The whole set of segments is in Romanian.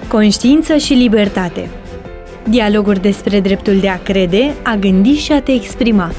Conștiință și libertate. Dialoguri despre dreptul de a crede, a gândi și a te exprima.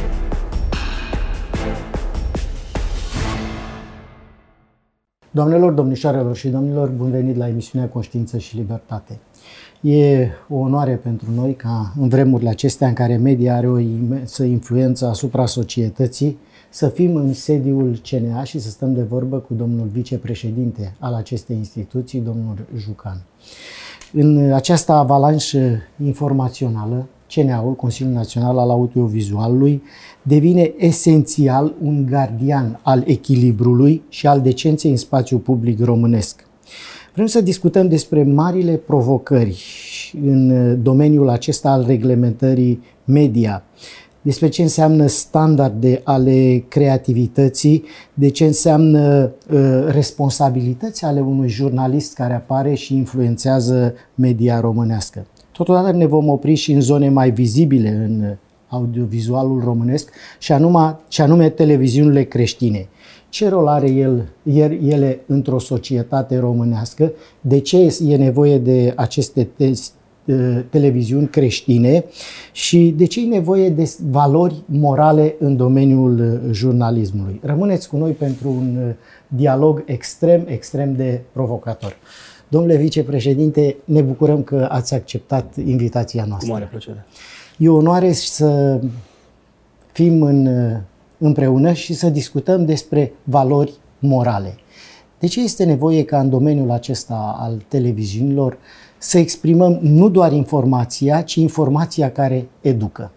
Doamnelor, domnișoarelor și domnilor, bun venit la emisiunea Conștiință și Libertate. E o onoare pentru noi ca în vremurile acestea în care media are o imensă influență asupra societății, să fim în sediul CNA și să stăm de vorbă cu domnul vicepreședinte al acestei instituții, domnul Jucan. În această avalanșă informațională, CNA-ul, Consiliul Național al Audiovizualului, devine esențial un gardian al echilibrului și al decenței în spațiul public românesc. Vrem să discutăm despre marile provocări în domeniul acesta al reglementării media, despre ce înseamnă standarde ale creativității, de ce înseamnă responsabilități ale unui jurnalist care apare și influențează media românească. Totodată ne vom opri și în zone mai vizibile în audiovizualul românesc, și anume televiziunile creștine. Ce rol are ele într-o societate românească? De ce e nevoie de aceste televiziuni creștine și de ce e nevoie de valori morale în domeniul jurnalismului? Rămâneți cu noi pentru un dialog extrem de provocator. Domnule vicepreședinte, ne bucurăm că ați acceptat invitația noastră. Cu mare plăcere. E o onoare să fim împreună și să discutăm despre valori morale. De ce este nevoie ca în domeniul acesta al televiziunilor să exprimăm nu doar informația, ci informația care educă?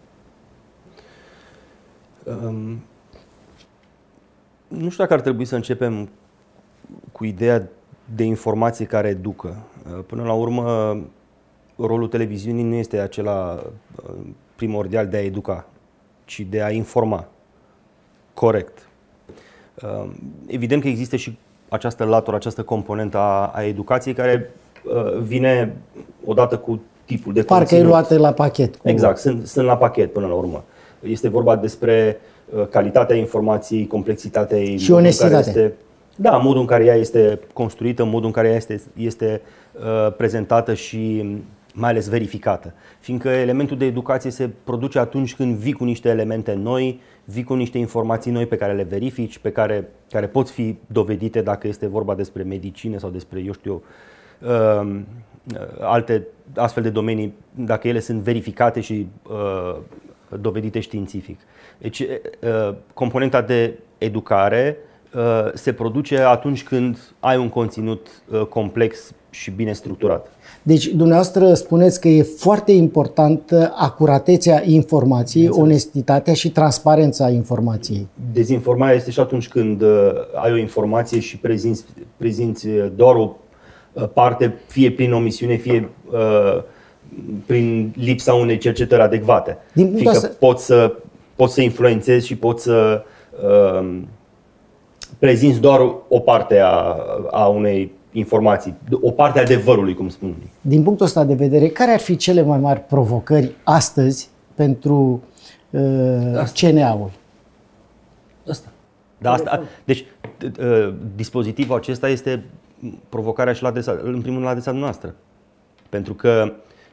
Nu știu dacă ar trebui să începem cu ideea de informație care educă. Până la urmă, rolul televiziunii nu este acela primordial de a educa, ci de a informa. Corect. Evident că există și această latură, această componentă a educației care vine odată cu tipul de conținut. Parcă e luată la pachet. Exact, sunt la pachet până la urmă. Este vorba despre calitatea informației, complexitatea ei. Și onestitate. Modul în care ea este construită, modul în care ea este prezentată și mai ales verificată. Fiindcă elementul de educație se produce atunci când vii cu niște elemente noi, vii cu niște informații noi pe care le verifici, care pot fi dovedite dacă este vorba despre medicină sau despre, alte astfel de domenii, dacă ele sunt verificate și dovedite științific. Deci, componenta de educare se produce atunci când ai un conținut complex și bine structurat. Deci, dumneavoastră spuneți că e foarte importantă acuratețea informației, onestitatea și transparența informației. Dezinformarea este și atunci când ai o informație și prezinți doar o parte, fie prin omisiune, fie prin lipsa unei cercetări adecvate. Fiindcă poți să influențezi și poți să prezinți doar o parte a unei informații, o parte a adevărului, cum spun unii. Din punctul ăsta de vedere, care ar fi cele mai mari provocări astăzi pentru CNA-ul? Deci, dispozitivul acesta este provocarea și în primul rând la adresa noastră. Pentru că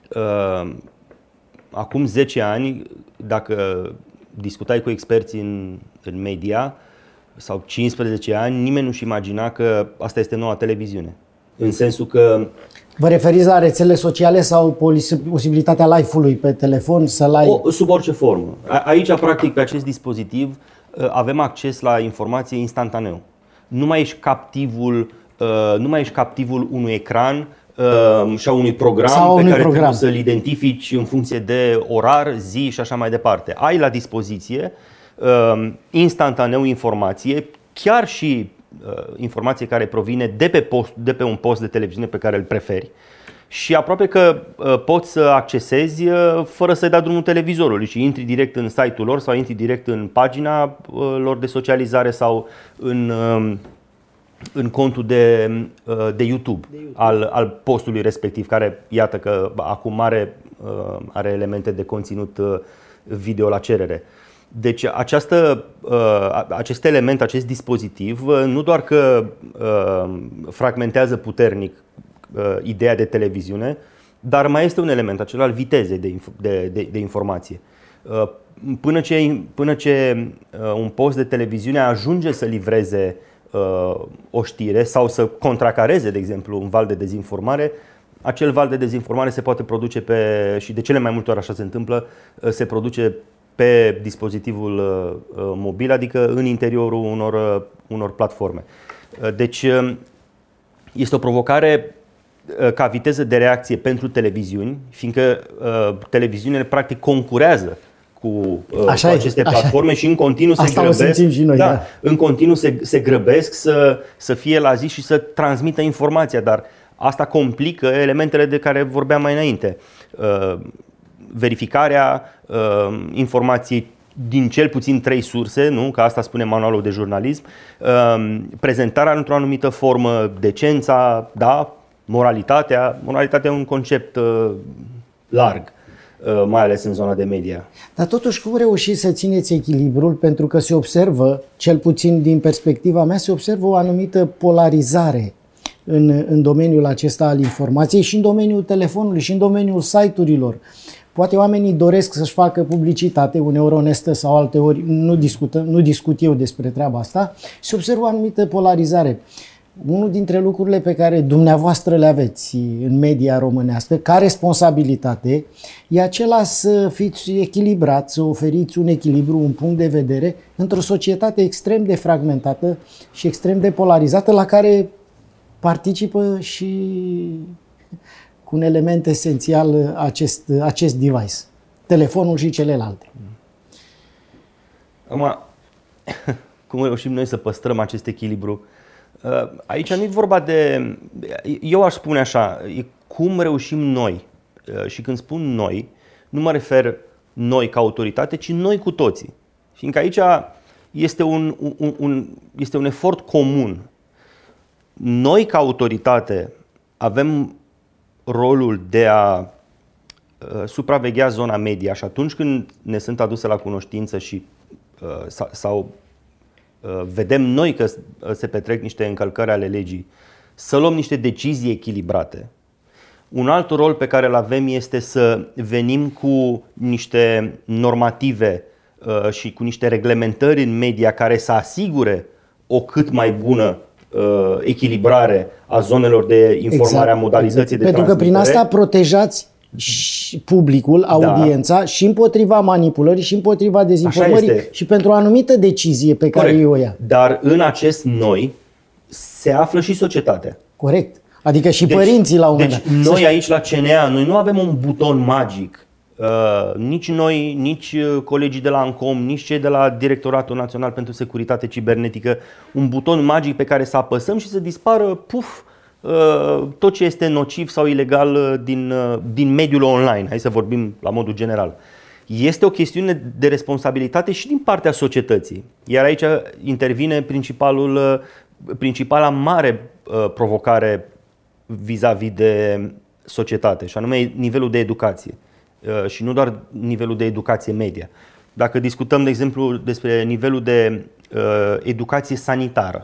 acum 10 ani, dacă discutai cu experții în media, sau 15 ani, nimeni nu-și imagina că asta este noua televiziune. În sensul că... Vă referiți la rețelele sociale sau posibilitatea live-ului pe telefon? Sub orice formă. Aici, practic, pe acest dispozitiv avem acces la informație instantaneu. Nu mai ești captivul unui ecran și a unui program pe care trebuie să-l identifici în funcție de orar, zi și așa mai departe. Ai la dispoziție instantaneu informație, chiar și informație care provine de pe un post de televiziune pe care îl preferi și aproape că poți să accesezi fără să-i dai drumul televizorului și intri direct în site-ul lor sau intri direct în pagina lor de socializare sau în contul de YouTube al postului respectiv, care iată că acum are elemente de conținut video la cerere. Deci acest element, acest dispozitiv, nu doar că fragmentează puternic ideea de televiziune, dar mai este un element, acela al vitezei de informație. Până ce un post de televiziune ajunge să livreze o știre sau să contracareze, de exemplu, un val de dezinformare, acel val de dezinformare se poate produce și de cele mai multe ori așa se întâmplă, se produce pe dispozitivul mobil, adică în interiorul unor platforme. Deci este o provocare ca viteză de reacție pentru televiziuni, fiindcă televiziunile practic concurează cu aceste platforme și în continuu se grăbesc. Și noi, da. În continuu se grăbesc să fie la zi și să transmită informația, dar asta complică elementele de care vorbeam mai înainte. Verificarea informației din cel puțin 3 surse, nu? Că asta spune manualul de jurnalism, prezentarea într-o anumită formă, decența, da? Moralitatea e un concept larg, mai ales în zona de media. Dar totuși cum reușiți să țineți echilibrul? Pentru că se observă, cel puțin din perspectiva mea, se observă o anumită polarizare în domeniul acesta al informației și în domeniul telefonului și în domeniul site-urilor. Poate oamenii doresc să-și facă publicitate, uneori onestă sau alteori nu discut eu despre treaba asta, și se observă o anumită polarizare. Unul dintre lucrurile pe care dumneavoastră le aveți în media românească, ca responsabilitate, e acela să fiți echilibrați, să oferiți un echilibru, un punct de vedere într-o societate extrem de fragmentată și extrem de polarizată, la care participă și cu un element esențial acest device, telefonul și celelalte. Acum, cum reușim noi să păstrăm acest echilibru? Aici nu e vorba de... Eu aș spune așa, cum reușim noi, și când spun noi, nu mă refer noi ca autoritate, ci noi cu toții. Fiindcă aici este un efort comun. Noi ca autoritate avem rolul de a supraveghea zona media și atunci când ne sunt aduse la cunoștință și sau vedem noi că se petrec niște încălcări ale legii, să luăm niște decizii echilibrate. Un alt rol pe care îl avem este să venim cu niște normative și cu niște reglementări în media care să asigure o cât mai bună echilibrare a zonelor de informare, a modalității de transmitere. Pentru că prin asta protejați și publicul, audiența, și împotriva manipulării și împotriva dezinformării și pentru o anumită decizie pe care ei o ia. Dar în acest noi se află și societatea. Corect. Adică și părinții la un moment dat. Deci noi aici la CNA, noi nu avem un buton magic. Nici noi, nici colegii de la ANCOM, nici cei de la Directoratul Național pentru Securitate Cibernetică, un buton magic pe care să apăsăm și să dispară, tot ce este nociv sau ilegal din mediul online. Hai să vorbim la modul general. Este o chestiune de responsabilitate și din partea societății. Iar aici intervine principala mare provocare vis-a-vis de societate, și anume nivelul de educație. Și nu doar nivelul de educație media. Dacă discutăm, de exemplu, despre nivelul de educație sanitară,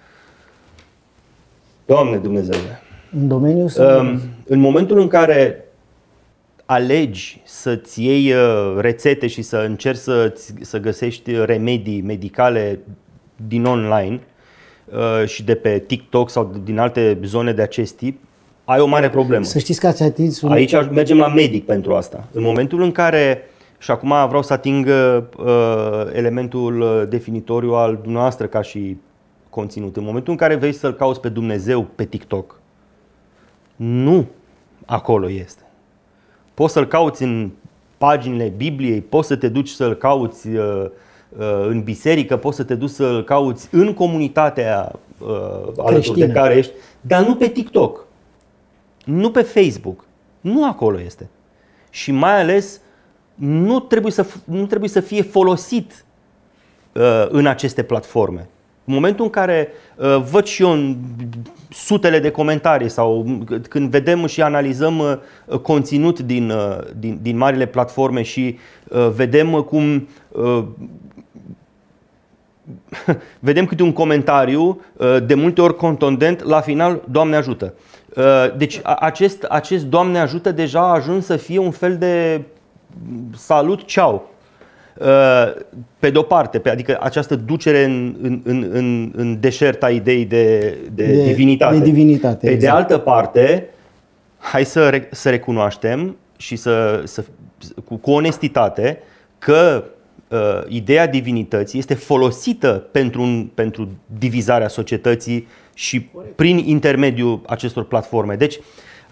Doamne Dumnezeule, în domeniul în momentul în care alegi să-ți iei rețete și să încerci să găsești remedii medicale din online și de pe TikTok sau din alte zone de acest tip, ai o mare problemă. Să știți că ați atins Aici mergem la medic pentru asta. În momentul în care, și acum vreau să ating elementul definitoriu al dumneavoastră ca și conținut, în momentul în care vrei să-L cauți pe Dumnezeu pe TikTok, nu acolo este. Poți să-L cauți în paginile Bibliei, poți să te duci să-L cauți în biserică, poți să te duci să-L cauți în comunitatea alături de care ești, dar nu pe TikTok, nu pe Facebook, nu acolo este. Și mai ales nu trebuie să fie folosit în aceste platforme. În momentul în care văd și eu sutele de comentarii sau când vedem și analizăm conținut din marile platforme și vedem cum vedem câte un comentariu, de multe ori contundent, la final, Doamne ajută. Deci acest Doamne ajută deja a ajuns să fie un fel de salut, ceau. Pe de-o parte, adică această ducere în deșert a ideii de divinitate. Pe de altă parte, hai să recunoaștem și cu onestitate că ideea divinității este folosită pentru divizarea societății și prin intermediul acestor platforme. Deci,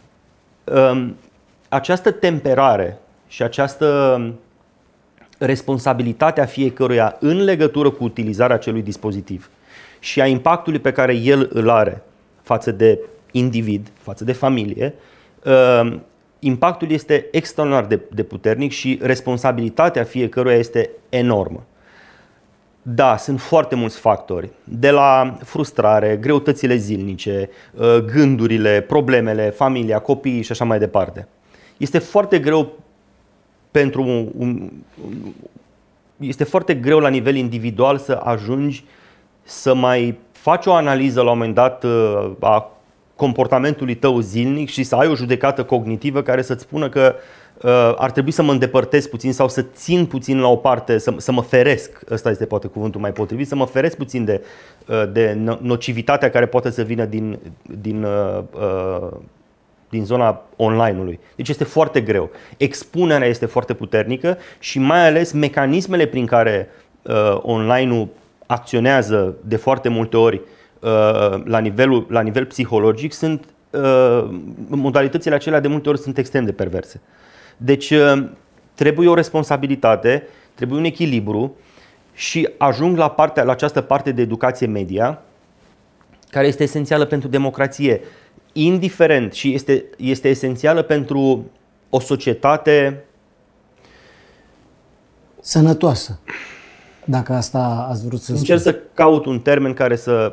această temperare și această responsabilitate a fiecăruia în legătură cu utilizarea acelui dispozitiv și a impactului pe care el îl are față de individ, față de familie, impactul este extraordinar de puternic și responsabilitatea fiecăruia este enormă. Da, sunt foarte mulți factori, de la frustrare, greutățile zilnice, gândurile, problemele, familia, copiii și așa mai departe. Este foarte greu este foarte greu la nivel individual să ajungi să mai faci o analiză la un moment dat a comportamentului tău zilnic și să ai o judecată cognitivă care să-ți spună că ar trebui să mă îndepărtez puțin sau să țin puțin la o parte, să mă feresc, ăsta este poate cuvântul mai potrivit, să mă feresc puțin de nocivitatea care poate să vină din zona online-ului. Deci este foarte greu. Expunerea este foarte puternică și mai ales mecanismele prin care online-ul acționează de foarte multe ori la nivel psihologic sunt modalitățile acelea de multe ori sunt extrem de perverse. Deci trebuie o responsabilitate, trebuie un echilibru și ajung la această parte de educație media care este esențială pentru democrație, indiferent și este esențială pentru o societate sănătoasă. Dacă asta ați vrut să spun. Încerc să caut un termen care să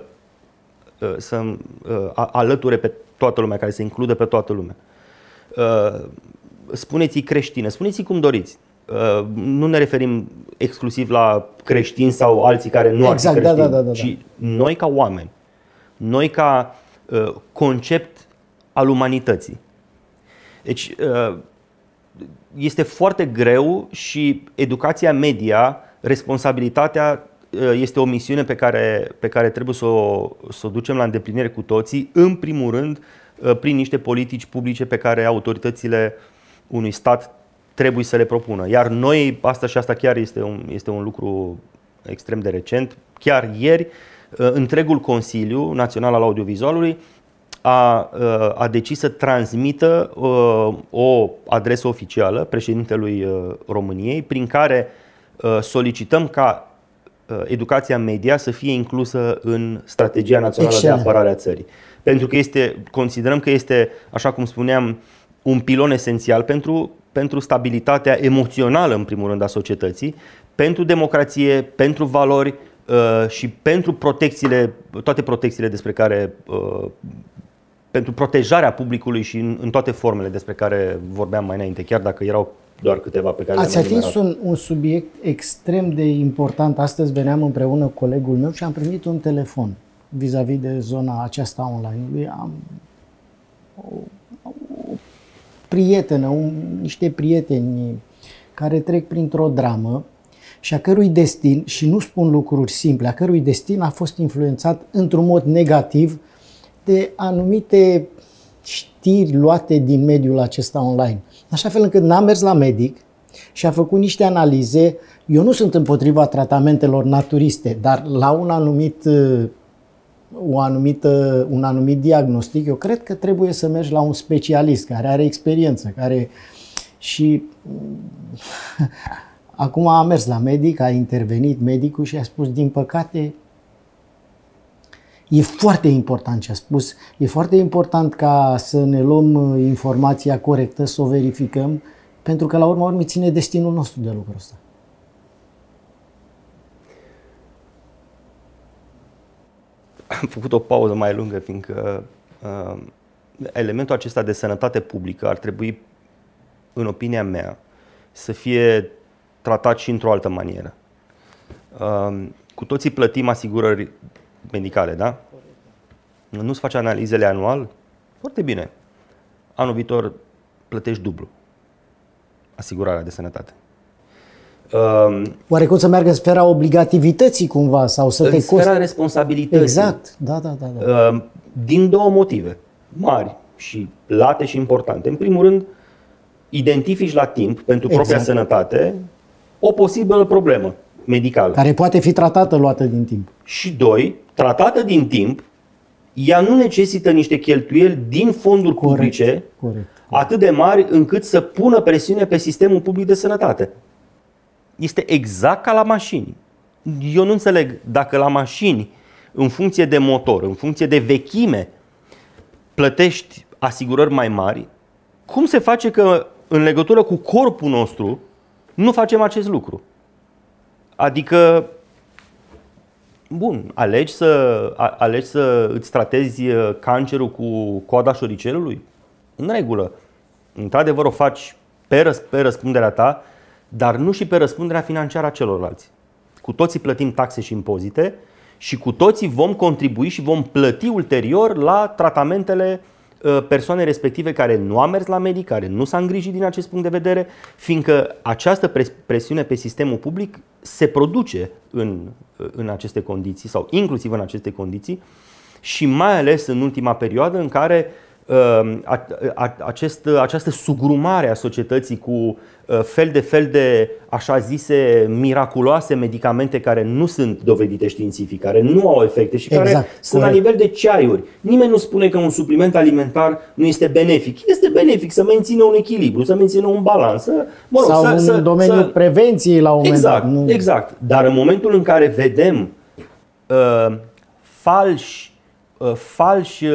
alăture pe toată lumea, care să includă pe toată lumea. Spuneți-i creștină, spuneți-i cum doriți. Nu ne referim exclusiv la creștini sau alții care nu ar fi creștini, ci noi ca oameni, noi ca concept al umanității. Deci este foarte greu și educația media, responsabilitatea este o misiune pe care trebuie să o ducem la îndeplinire cu toții, în primul rând prin niște politici publice pe care autoritățile unui stat trebuie să le propună. Iar noi, asta chiar este un lucru extrem de recent, chiar ieri, întregul Consiliu Național al Audiovizualului a decis să transmită o adresă oficială președintelui României prin care solicităm ca educația media să fie inclusă în strategia națională de apărare a țării. Pentru că considerăm că este, așa cum spuneam, un pilon esențial pentru stabilitatea emoțională, în primul rând, a societății, pentru democrație, pentru valori și pentru toate protecțiile despre care, pentru protejarea publicului și în toate formele despre care vorbeam mai înainte, chiar dacă erau doar câteva pe care ați atins un subiect extrem de important. Astăzi veneam împreună cu colegul meu și am primit un telefon vis-a-vis de zona aceasta online. Am o prietenă, niște prieteni care trec printr-o dramă și a cărui destin, și nu spun lucruri simple, a cărui destin a fost influențat într-un mod negativ de anumite știri luate din mediul acesta online. Așa fel încât n-a mers la medic și a făcut niște analize. Eu nu sunt împotriva tratamentelor naturiste, dar la un anumit diagnostic, eu cred că trebuie să mergi la un specialist care are experiență, și acum a mers la medic, a intervenit medicul și a spus, din păcate, e foarte important ce a spus, e foarte important ca să ne luăm informația corectă, să o verificăm, pentru că la urma urmei ține destinul nostru de lucrul ăsta. Am făcut o pauză mai lungă, fiindcă elementul acesta de sănătate publică ar trebui, în opinia mea, să fie tratat și într-o altă manieră. cu toții plătim asigurări medicale, da? Nu-ți faci analizele anual? Foarte bine. Anul viitor plătești dublu asigurarea de sănătate. Oare cum să meargă în sfera obligativității cumva? Sau să te sfera responsabilității. Exact, da. Din două motive mari și late și importante. În primul rând, identifici la timp pentru propria sănătate o posibilă problemă medicală. Care poate fi tratată, luată din timp. Și doi, tratată din timp, ea nu necesită niște cheltuieli din fonduri publice atât de mari încât să pună presiune pe sistemul public de sănătate. Este exact ca la mașini. Eu nu înțeleg dacă la mașini, în funcție de motor, în funcție de vechime, plătești asigurări mai mari, cum se face că în legătură cu corpul nostru nu facem acest lucru? Adică, bun, alegi să îți tratezi cancerul cu coada șoricelului? În regulă. Într-adevăr o faci pe răspunderea ta, dar nu și pe răspunderea financiară a celorlalți. Cu toții plătim taxe și impozite și cu toții vom contribui și vom plăti ulterior la tratamentele persoanei respective care nu a mers la medic, care nu s-a îngrijit din acest punct de vedere, fiindcă această presiune pe sistemul public se produce în aceste condiții sau inclusiv în aceste condiții și mai ales în ultima perioadă în care această sugrumare a societății cu fel de așa zise miraculoase medicamente care nu sunt dovedite științific, care nu au efecte și care sunt la nivel de ceaiuri. Nimeni nu spune că un supliment alimentar nu este benefic. Este benefic să mențină un echilibru, să mențină un balans. Sau în domeniul prevenției la un moment dat. Exact. Dar în momentul în care vedem falși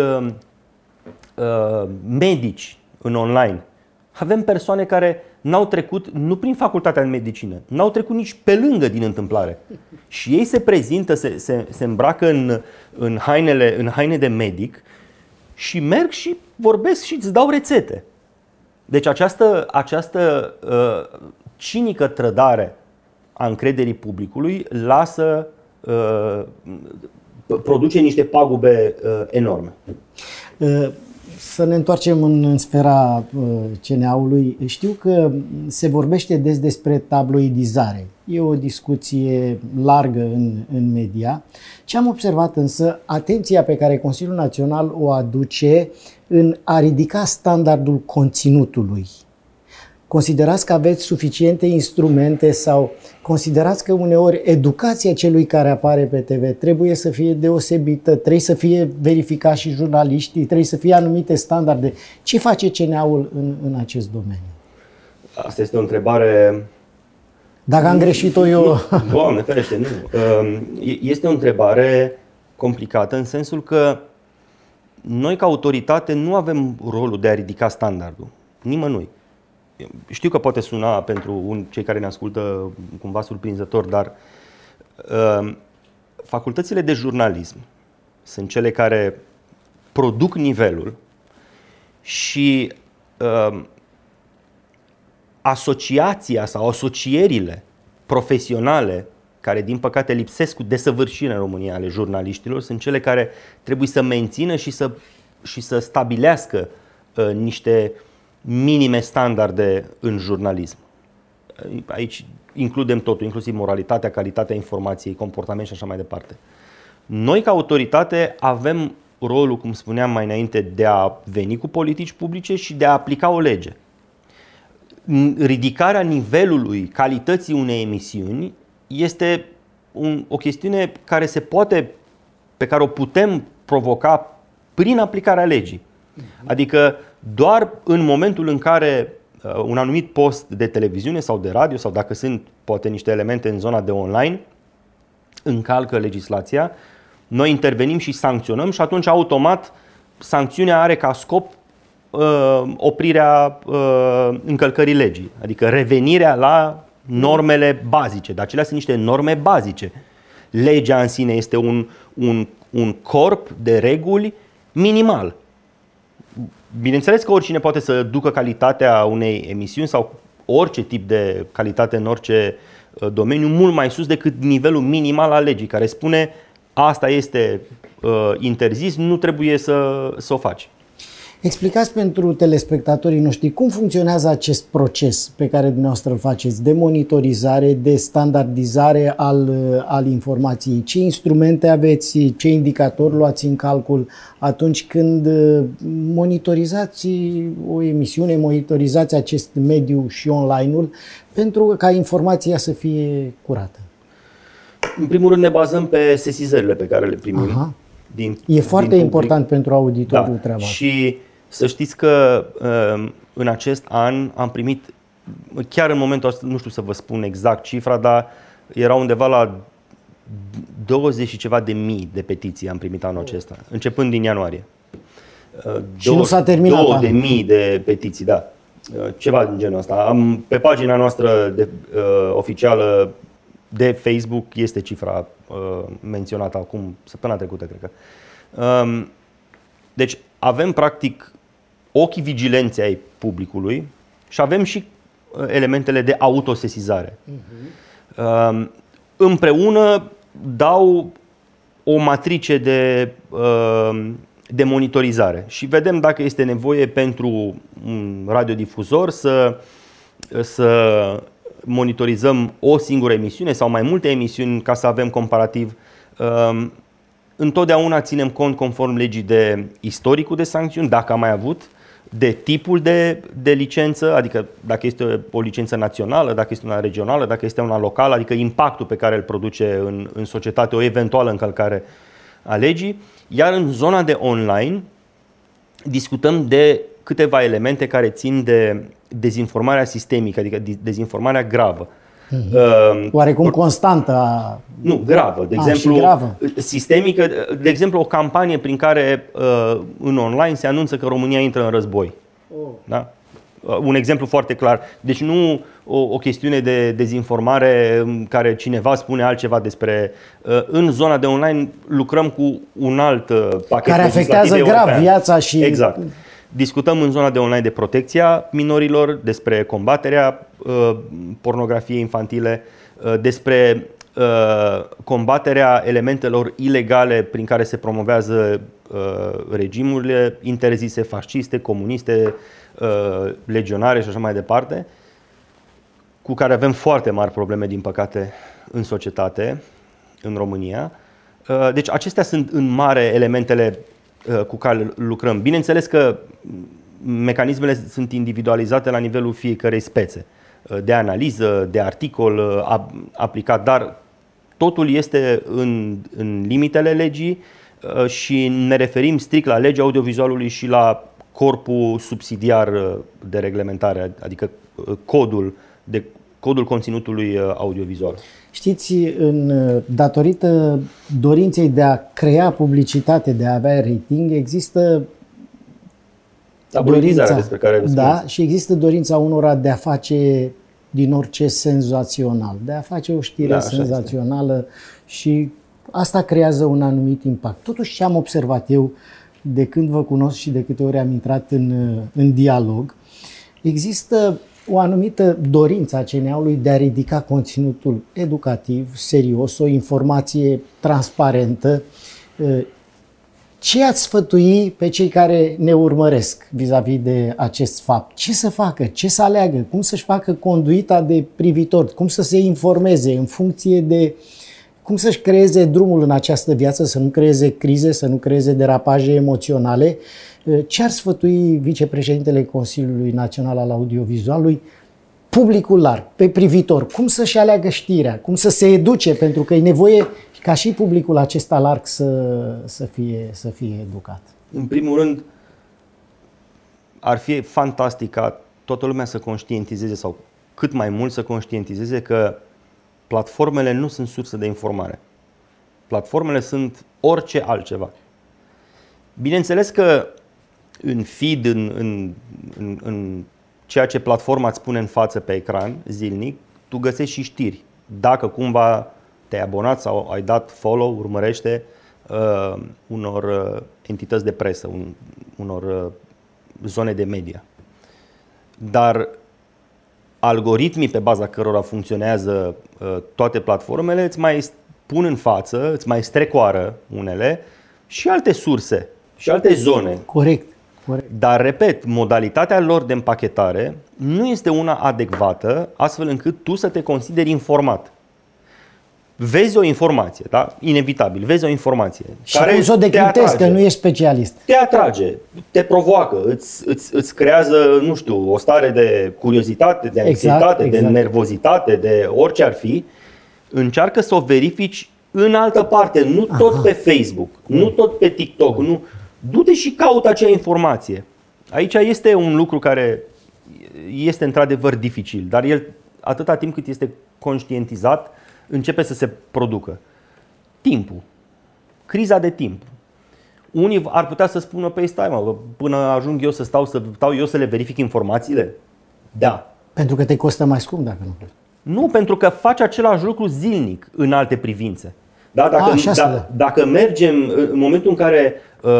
medici în online, avem persoane care n-au trecut nu prin facultatea de medicină, n-au trecut nici pe lângă din întâmplare. Și ei se prezintă, se îmbracă în haine de medic și merg și vorbesc și îți dau rețete. Deci această cinică trădare a încrederii publicului produce niște pagube enorme. Să ne întoarcem în sfera CNA-ului. Știu că se vorbește des despre tabloidizare. E o discuție largă în media. Ce am observat însă, atenția pe care Consiliul Național o aduce în a ridica standardul conținutului. Considerați că aveți suficiente instrumente sau considerați că uneori educația celui care apare pe TV trebuie să fie deosebită, trebuie să fie verificat și jurnaliștii, trebuie să fie anumite standarde? Ce face CNA-ul în acest domeniu? Asta este o întrebare... Dacă am greșit-o eu... Doamne ferește, nu. Este o întrebare complicată în sensul că noi ca autoritate nu avem rolul de a ridica standardul. Nimănui. Știu că poate suna pentru cei care ne ascultă cumva surprinzător, dar facultățile de jurnalism sunt cele care produc nivelul și asociația sau asocierile profesionale care din păcate lipsesc cu desăvârșire în România ale jurnaliștilor sunt cele care trebuie să mențină și să stabilească niște minime standarde în jurnalism. Aici includem totul, inclusiv moralitatea, calitatea informației, comportament și așa mai departe. Noi ca autoritate avem rolul, cum spuneam mai înainte, de a veni cu politici publice și de a aplica o lege. Ridicarea nivelului calității unei emisiuni este o chestiune pe care o putem provoca prin aplicarea legii. Adică doar în momentul în care un anumit post de televiziune sau de radio sau dacă sunt poate niște elemente în zona de online încalcă legislația, noi intervenim și sancționăm și atunci automat sancțiunea are ca scop oprirea încălcării legii, adică revenirea la normele bazice, dar acelea sunt niște norme bazice. Legea în sine este un corp de reguli minimal. Bineînțeles că oricine poate să ducă calitatea unei emisiuni sau orice tip de calitate în orice domeniu mult mai sus decât nivelul minimal al legii, care spune asta este interzis, nu trebuie să o faci. Explicați pentru telespectatorii noștri cum funcționează acest proces pe care dumneavoastră îl faceți de monitorizare, de standardizare al informației. Ce instrumente aveți, ce indicatori luați în calcul atunci când monitorizați o emisiune, monitorizați acest mediu și online-ul pentru ca informația să fie curată? În primul rând ne bazăm pe sesizările pe care le primim. E foarte important pentru auditorul treaba. Și să știți că în acest an am primit, chiar în momentul ăsta, nu știu să vă spun exact cifra, dar era undeva la 20 și ceva de mii de petiții am primit anul acesta, începând din ianuarie. Și nu s-a terminat 2.000 de petiții, da. Ceva din genul ăsta. Pe pagina noastră oficială de Facebook este cifra menționată acum, săptămâna trecută, cred că. Deci avem practic ochii vigilenței ai publicului și avem și elementele de autosesizare. Împreună dau o matrice de monitorizare și vedem dacă este nevoie pentru un radiodifuzor să monitorizăm o singură emisiune sau mai multe emisiuni ca să avem comparativ. Întotdeauna ținem cont conform legii de istoricul de sancțiuni, dacă am mai avut, de tipul de licență, adică dacă este o licență națională, dacă este una regională, dacă este una locală, adică impactul pe care îl produce în societate o eventuală încălcare a legii. Iar în zona de online discutăm de câteva elemente care țin de dezinformarea sistemică, adică dezinformarea gravă. Oarecum constantă? Nu, gravă. De exemplu, gravă. Sistemică, de exemplu, o campanie prin care în online se anunță că România intră în război. Da? Un exemplu foarte clar. Deci nu o chestiune de dezinformare în care cineva spune altceva despre... În zona de online lucrăm cu un alt pachet care afectează grav viața și... Exact. Discutăm în zona de online de protecția minorilor, despre combaterea pornografiei infantile, despre combaterea elementelor ilegale prin care se promovează regimurile interzise, fasciste, comuniste, legionare și așa mai departe, cu care avem foarte mari probleme, din păcate, în societate, în România. Deci acestea sunt în mare elementele cu care lucrăm. Bineînțeles că mecanismele sunt individualizate la nivelul fiecărei spețe, de analiză, de articol aplicat, dar totul este în limitele legii și ne referim strict la legea audiovizualului și la corpul subsidiar de reglementare, adică codul conținutului audiovizual. Știți, datorită dorinței de a crea publicitate, de a avea rating, există dorința despre care și există dorința unora de a face din orice senzațional, de a face o știre senzațională și asta creează un anumit impact. Totuși, ce am observat eu de când vă cunosc și de câte ori am intrat în dialog, există o anumită dorință a CNA-ului de a ridica conținutul educativ, serios, o informație transparentă. Ce ați sfătui pe cei care ne urmăresc vis-a-vis de acest fapt? Ce să facă? Ce să aleagă? Cum să-și facă conduita de privitor? Cum să se informeze în funcție de cum să-și creeze drumul în această viață, să nu creeze crize, să nu creeze derapaje emoționale? Ce ar sfătui vicepreședintele Consiliului Național al Audiovizualului? Publicul larg, pe privitor, cum să-și aleagă știrea, cum să se educe, pentru că e nevoie ca și publicul acesta larg să fie educat. În primul rând, ar fi fantastic ca toată lumea să conștientizeze sau cât mai mult să conștientizeze că platformele nu sunt sursă de informare. Platformele sunt orice altceva. Bineînțeles că în feed, în ceea ce platforma îți pune în față pe ecran zilnic, tu găsești și știri. Dacă cumva te-ai abonat sau ai dat follow, urmărește unor entități de presă, unor zone de media. Dar algoritmii pe baza cărora funcționează toate platformele îți mai pun în față, îți mai strecoară unele și alte surse și alte zone. Corect. Dar, repet, modalitatea lor de împachetare nu este una adecvată, astfel încât tu să te consideri informat. Vezi o informație, da? Inevitabil, vezi o informație și care cum să o decriptezi, că nu ești specialist. Te atrage, te provoacă, îți creează, nu știu, o stare de curiozitate, de anxietate, de nervozitate, de orice ar fi. Încearcă să o verifici în altă parte, nu tot pe Facebook, nu tot pe TikTok, nu. Du-te și caută acea informație. Aici este un lucru care este într-adevăr dificil, dar el, atâta timp cât este conștientizat, începe să se producă. Timpul. Criza de timp. Unii ar putea să spună, păi stai mă, până ajung eu să stau eu să le verific informațiile? Da. Pentru că te costă mai scump dacă nu pleci. Nu, pentru că faci același lucru zilnic în alte privințe. Da, dacă mergem în momentul în care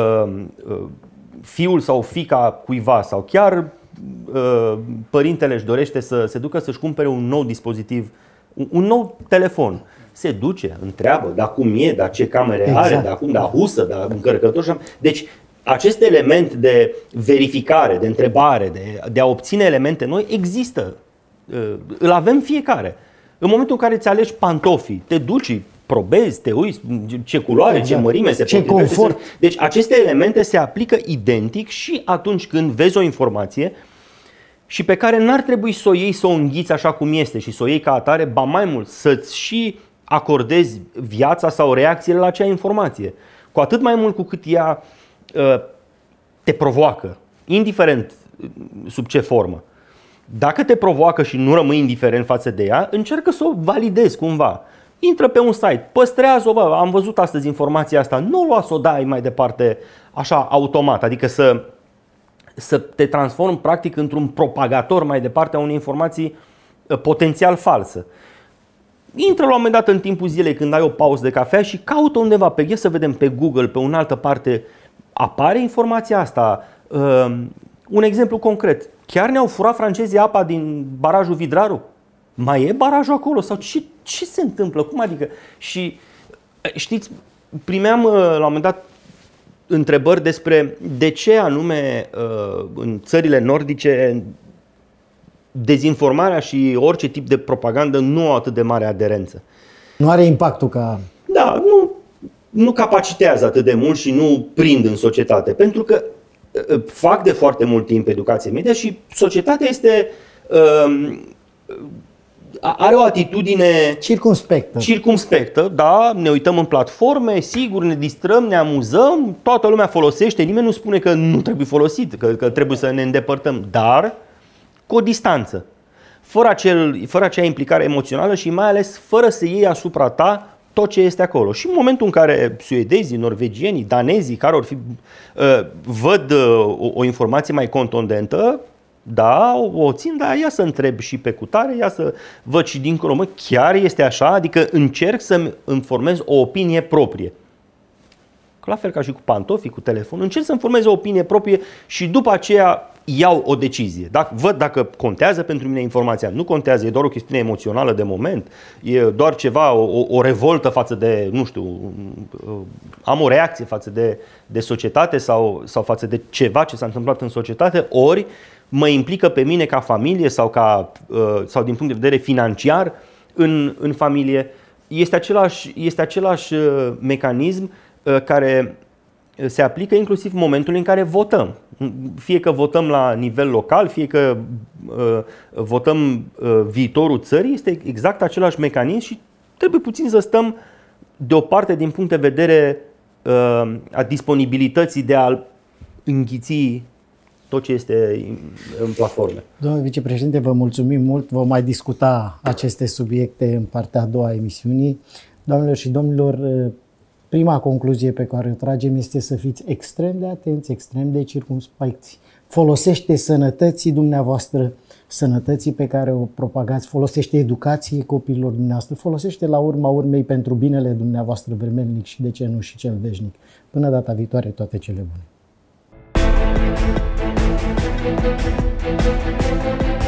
fiul sau fiica cuiva sau chiar părintele își dorește să se ducă să-și cumpere un nou dispozitiv, un nou telefon, se duce, întreabă, dar cum e, dar ce camere are, dar cum, dar husă, dar încărcător. Deci acest element de verificare, de întrebare, de a obține elemente noi există. Îl avem fiecare. În momentul în care îți alegi pantofii, te duci, probezi, te uiți ce culoare, ce mărime se potrivește. Confort. Deci aceste elemente se aplică identic și atunci când vezi o informație și pe care n-ar trebui să o iei, să o înghiți așa cum este și să o iei ca atare, ba mai mult, să-ți și acordezi viața sau reacțiile la acea informație. Cu atât mai mult cu cât ea te provoacă, indiferent sub ce formă. Dacă te provoacă și nu rămâi indiferent față de ea, încearcă să o validezi cumva. Intră pe un site, păstrează-o, bă, am văzut astăzi informația asta, nu o lua să o dai mai departe așa automat, adică să te transformi practic într-un propagator mai departe a unei informații potențial falsă. Intră la un moment dat în timpul zilei când ai o pauză de cafea și caută undeva pe să vedem pe Google, pe o altă parte, apare informația asta. Un exemplu concret, chiar ne-au furat francezii apa din barajul Vidraru? Mai e barajul acolo? Sau ce se întâmplă? Cum adică? Și știți, primeam la un moment dat întrebări despre de ce anume în țările nordice dezinformarea și orice tip de propagandă nu au atât de mare aderență. Nu are impactul ca... Da, nu capacitează atât de mult și nu prind în societate. Pentru că fac de foarte mult timp educație media și societatea are o atitudine circumspectă, da, ne uităm în platforme, sigur, ne distrăm, ne amuzăm, toată lumea folosește, nimeni nu spune că nu trebuie folosit, că trebuie să ne îndepărtăm, dar cu o distanță, fără acea implicare emoțională și mai ales fără să iei asupra ta tot ce este acolo. Și în momentul în care suedezii, norvegienii, danezii, care or fi, văd o informație mai contundentă, da, o țin, dar ia să întreb și pe cutare, ia să văd și dincolo, mă, chiar este așa? Adică încerc să-mi formez o opinie proprie. La fel ca și cu pantofii, cu telefonul, încerc să-mi formez o opinie proprie și după aceea iau o decizie. Văd dacă contează pentru mine informația, nu contează, e doar o chestiune emoțională de moment, e doar ceva, o revoltă față de, nu știu, am o reacție față de societate sau față de ceva ce s-a întâmplat în societate, ori mă implică pe mine ca familie sau din punct de vedere financiar în familie. Este același mecanism care se aplică inclusiv în momentul în care votăm. Fie că votăm la nivel local, fie că votăm viitorul țării, este exact același mecanism și trebuie puțin să stăm deoparte din punct de vedere a disponibilității de a înghiți tot ce este în platforme. Domnule vicepreședinte, vă mulțumim mult. Vom mai discuta aceste subiecte în partea a doua a emisiunii. Doamnelor și domnilor, prima concluzie pe care o tragem este să fiți extrem de atenți, extrem de circumspecți. Folosește sănătății dumneavoastră, sănătății pe care o propagați, folosește educației copiilor dumneavoastră, folosește la urma urmei pentru binele dumneavoastră vremelnic și de ce nu și cel veșnic. Până data viitoare, toate cele bune.